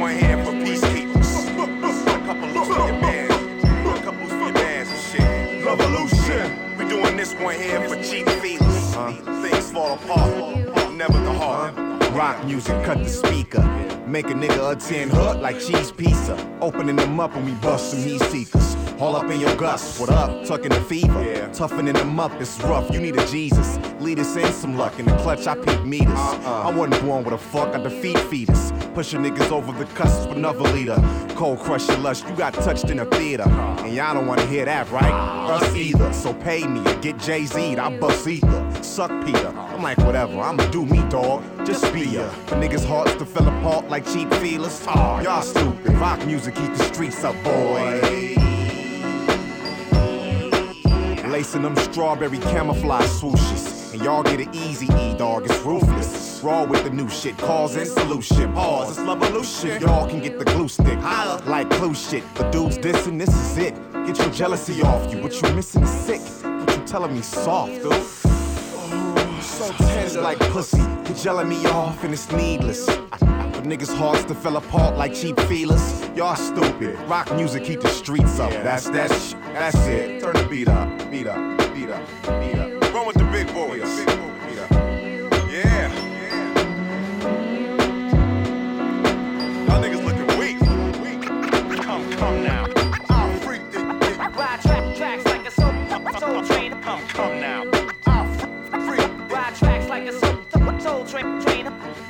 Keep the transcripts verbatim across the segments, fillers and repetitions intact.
one here for peacekeepers. A couple looks for your man. A couple looks for your mans and shit. Revolution. We doing this one here for cheap feelers. Uh, Things fall apart, never the heart. Rock music, cut the speaker. Make a nigga a tin hook like cheese pizza. Opening them up and we bust some heat seekers. All up in your guts, what up? Tucking the fever. Yeah. Toughening them up, it's rough, you need a Jesus. Lead us in some luck, in the clutch I peak meters. Uh-uh. I wasn't born with a fuck, I defeat fetus. Pushing niggas over the cusp with another leader. Cold crush your lust, you got touched in a theater. And y'all don't wanna hear that, right? Us either, so pay me or get Jay-Z'd, I bust ether. Suck Peter, I'm like whatever, I'ma do me dog, just be ya. For niggas' hearts to fell apart like cheap feelers. Oh, y'all stupid, rock music keep the streets up, boy. Lacing them strawberry camouflage swooshes. And y'all get it easy, E dog, it's ruthless. Raw with the new shit, cause and solution. Pause, it's revolution. Y'all can get the glue stick, holla, like clue shit. The dudes dissing, this is it. Get your jealousy off you, what you missing is sick. What you telling me soft, dude? Oh, so tense like pussy. You're gelling me off and it's needless. For niggas' hearts to fell apart like cheap feelers. Y'all stupid. Rock music keep the streets up. Yeah, that's that sh- That's it. Turn the beat up. Beat up. Beat up. Beat up. Run with the big boys. Beat up. Beat up. Yeah. Y'all niggas looking weak. Weak. Come, come now. I'll freak this. Ride track, tracks like a soul, soul train. Come, come now. I'll freak. Ride tracks like a soul, soul train. train.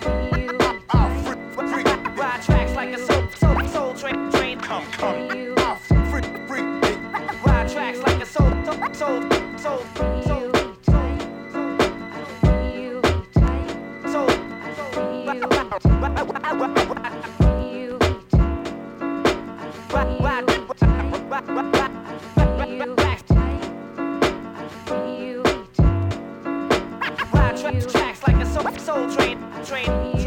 Ride tracks like a soul, soul, soul train. train. Come, come. I'll freak, freak. Ride tracks like a soul, soul, soul, soul, soul, soul, soul, soul. Ride, ride, ride tracks like a soul, soul train, train.